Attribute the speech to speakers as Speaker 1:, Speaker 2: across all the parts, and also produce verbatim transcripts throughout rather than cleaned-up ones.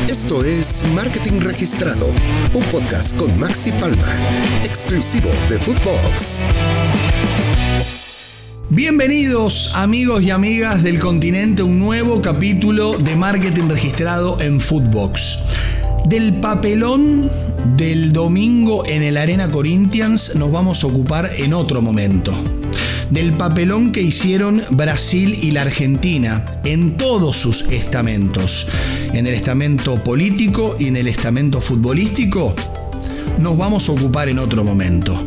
Speaker 1: Esto es Marketing Registrado, un podcast con Maxi Palma, exclusivo de Footbox.
Speaker 2: Bienvenidos amigos y amigas del continente a un nuevo capítulo de Marketing Registrado en Footbox. Del papelón del domingo en el Arena Corinthians nos vamos a ocupar en otro momento. Del papelón que hicieron Brasil y la Argentina en todos sus estamentos, en el estamento político y en el estamento futbolístico, nos vamos a ocupar en otro momento.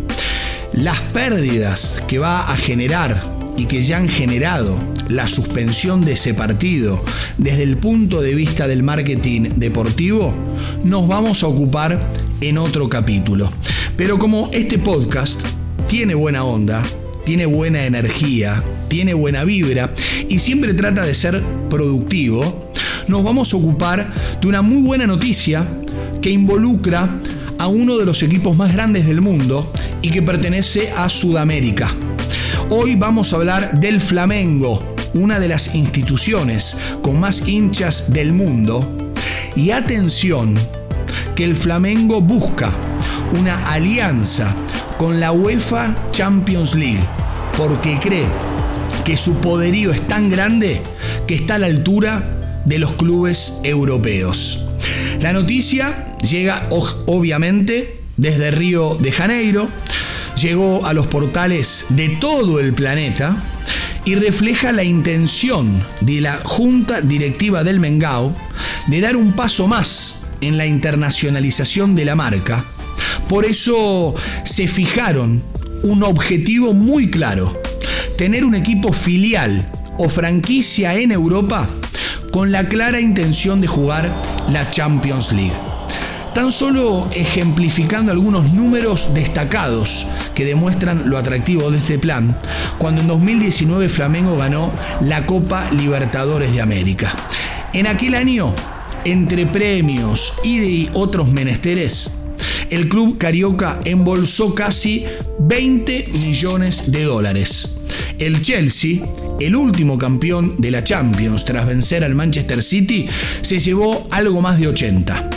Speaker 2: Las pérdidas que va a generar y que ya han generado la suspensión de ese partido desde el punto de vista del marketing deportivo, nos vamos a ocupar en otro capítulo. Pero como este podcast tiene buena onda, tiene buena energía, tiene buena vibra y siempre trata de ser productivo, nos vamos a ocupar de una muy buena noticia que involucra a uno de los equipos más grandes del mundo y que pertenece a Sudamérica. Hoy vamos a hablar del Flamengo, una de las instituciones con más hinchas del mundo. Y atención, que el Flamengo busca una alianza con la UEFA Champions League, porque cree que su poderío es tan grande que está a la altura de los clubes europeos. La noticia llega obviamente desde Río de Janeiro, llegó a los portales de todo el planeta y refleja la intención de la Junta Directiva del Mengao de dar un paso más en la internacionalización de la marca. Por eso se fijaron un objetivo muy claro: tener un equipo filial o franquicia en Europa con la clara intención de jugar la Champions League. Tan solo ejemplificando algunos números destacados que demuestran lo atractivo de este plan, cuando en dos mil diecinueve Flamengo ganó la Copa Libertadores de América. En aquel año, entre premios y de otros menesteres, el club carioca embolsó casi veinte millones de dólares. El Chelsea, el último campeón de la Champions tras vencer al Manchester City, se llevó algo más de ochenta.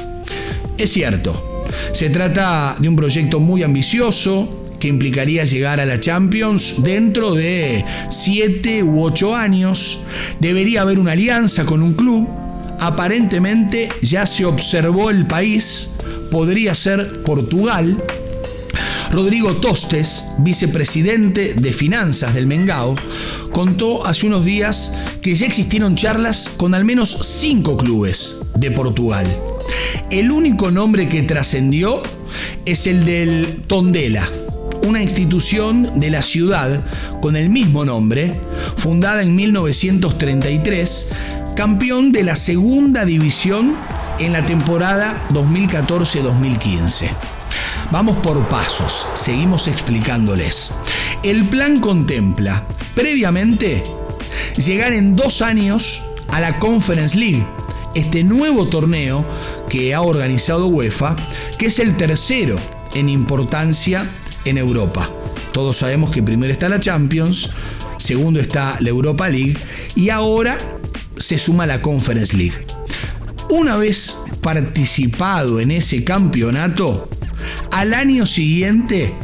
Speaker 2: Es cierto, se trata de un proyecto muy ambicioso que implicaría llegar a la Champions dentro de siete u ocho años. Debería haber una alianza con un club. Aparentemente ya se observó el país. Podría ser Portugal. Rodrigo Tostes, vicepresidente de finanzas del Mengao, contó hace unos días que ya existieron charlas con al menos cinco clubes de Portugal. El único nombre que trascendió es el del Tondela, una institución de la ciudad con el mismo nombre, fundada en mil novecientos treinta y tres, campeón de la segunda división en la temporada dos mil catorce dos mil quince. Vamos por pasos, seguimos explicándoles. El plan contempla, previamente, llegar en dos años a la Conference League, este nuevo torneo que ha organizado UEFA, que es el tercero en importancia en Europa. Todos sabemos que primero está la Champions, segundo está la Europa League y ahora se suma la Conference League. Una vez participado en ese campeonato, al año siguiente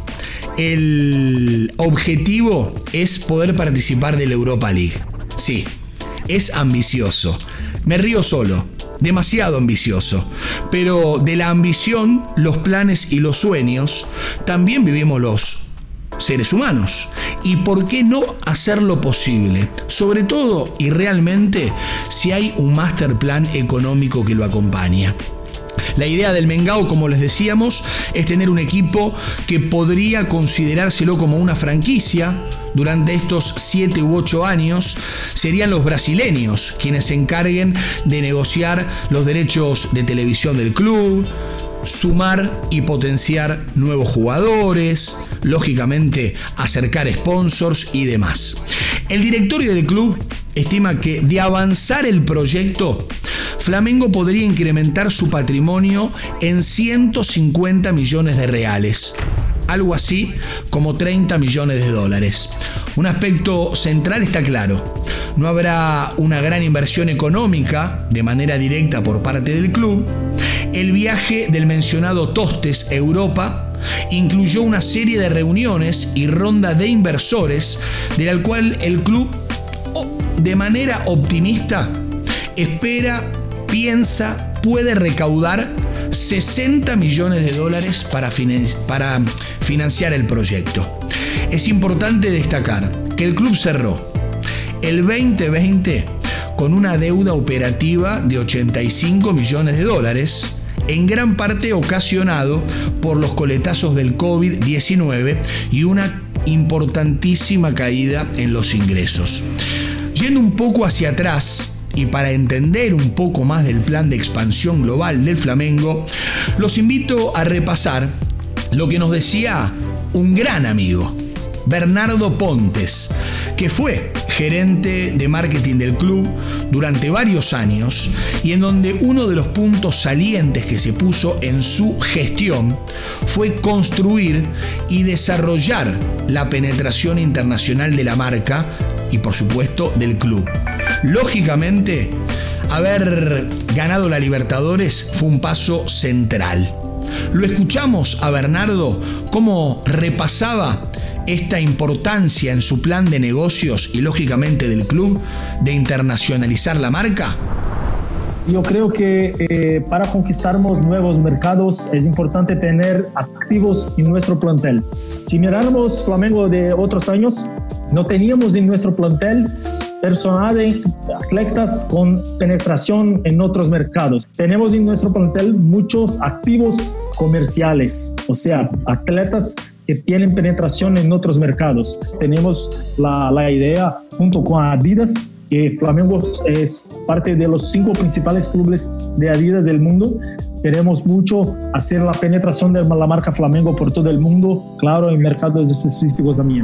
Speaker 2: el objetivo es poder participar de la Europa League. Sí, es ambicioso. Me río solo, demasiado ambicioso. Pero de la ambición, los planes y los sueños también vivimos los seres humanos. ¿Y por qué no hacerlo posible? Sobre todo y realmente si hay un master plan económico que lo acompaña. La idea del Mengao, como les decíamos, es tener un equipo que podría considerárselo como una franquicia. Durante estos siete u ocho años serían los brasileños quienes se encarguen de negociar los derechos de televisión del club, sumar y potenciar nuevos jugadores, lógicamente acercar sponsors y demás. El directorio del club estima que de avanzar el proyecto, Flamengo podría incrementar su patrimonio en ciento cincuenta millones de reales, algo así como treinta millones de dólares. Un aspecto central está claro: no habrá una gran inversión económica de manera directa por parte del club. El viaje del mencionado Tostes a Europa incluyó una serie de reuniones y ronda de inversores, de la cual el club, de manera optimista, espera, piensa, puede recaudar sesenta millones de dólares para, finan- para financiar el proyecto. Es importante destacar que el club cerró el veinte veinte con una deuda operativa de ochenta y cinco millones de dólares, en gran parte ocasionado por los coletazos del covid diecinueve y una importantísima caída en los ingresos. Yendo un poco hacia atrás, y para entender un poco más del plan de expansión global del Flamengo, los invito a repasar lo que nos decía un gran amigo, Bernardo Pontes, que fue gerente de marketing del club durante varios años y en donde uno de los puntos salientes que se puso en su gestión fue construir y desarrollar la penetración internacional de la marca y, por supuesto, del club. Lógicamente, haber ganado la Libertadores fue un paso central. Lo escuchamos a Bernardo cómo repasaba esta importancia en su plan de negocios y, lógicamente, del club de internacionalizar la marca.
Speaker 3: Yo creo que eh, para conquistarnos nuevos mercados es importante tener activos en nuestro plantel. Si miramos Flamengo de otros años, no teníamos en nuestro plantel personal, atletas con penetración en otros mercados. Tenemos en nuestro plantel muchos activos comerciales, o sea, atletas que tienen penetración en otros mercados. Tenemos la, la idea, junto con Adidas, que Flamengo es parte de los cinco principales clubes de Adidas del mundo. Queremos mucho hacer la penetración de la marca Flamengo por todo el mundo, claro, en mercados específicos también.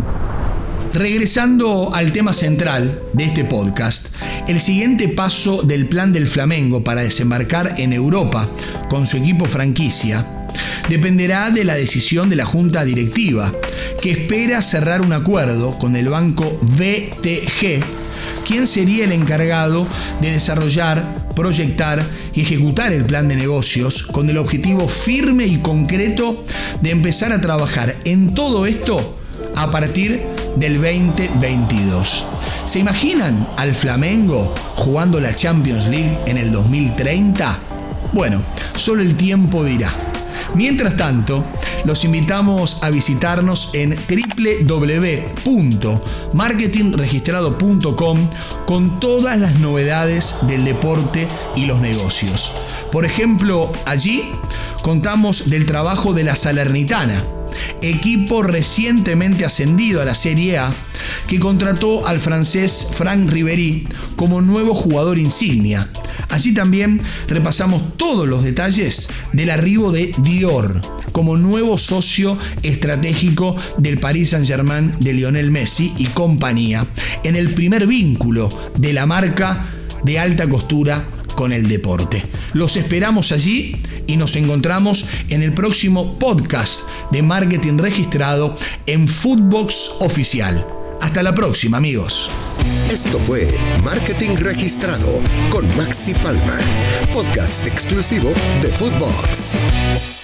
Speaker 2: Regresando al tema central de este podcast, el siguiente paso del plan del Flamengo para desembarcar en Europa con su equipo franquicia dependerá de la decisión de la Junta Directiva, que espera cerrar un acuerdo con el banco B T G, quien sería el encargado de desarrollar, proyectar y ejecutar el plan de negocios con el objetivo firme y concreto de empezar a trabajar en todo esto a partir del veinte veintidós. ¿Se imaginan al Flamengo jugando la Champions League en el dos mil treinta? Bueno, solo el tiempo dirá. Mientras tanto, los invitamos a visitarnos en doble u doble u doble u punto marketing registrado punto com con todas las novedades del deporte y los negocios. Por ejemplo, allí contamos del trabajo de la Salernitana, equipo recientemente ascendido a la Serie A, que contrató al francés Franck Ribéry como nuevo jugador insignia. Allí también repasamos todos los detalles del arribo de Dior como nuevo socio estratégico del Paris Saint-Germain de Lionel Messi y compañía, en el primer vínculo de la marca de alta costura con el deporte. Los esperamos allí y nos encontramos en el próximo podcast de Marketing Registrado en Footbox Oficial. Hasta la próxima, amigos.
Speaker 1: Esto fue Marketing Registrado con Maxi Palma, podcast exclusivo de Footbox.